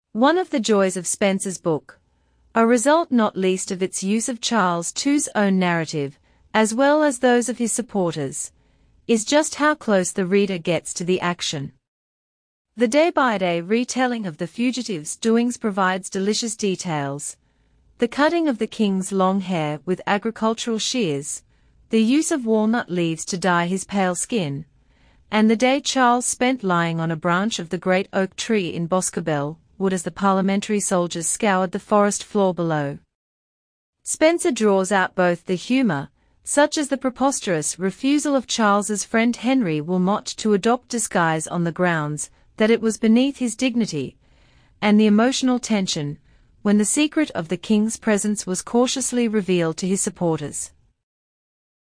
One of the joys of Spenser's book, a result not least of its use of Charles II's own narrative, as well as those of his supporters, is just how close the reader gets to the action. The day-by-day retelling of the fugitive's doings provides delicious details. The cutting of the king's long hair with agricultural shears, the use of walnut leaves to dye his pale skin, and the day Charles spent lying on a branch of the great oak tree in Boscobel wood as the parliamentary soldiers scoured the forest floor below. Spenser draws out both the humour, such as the preposterous refusal of Charles's friend Henry Wilmot to adopt disguise on the grounds that it was beneath his dignity, and the emotional tension, when the secret of the king's presence was cautiously revealed to his supporters.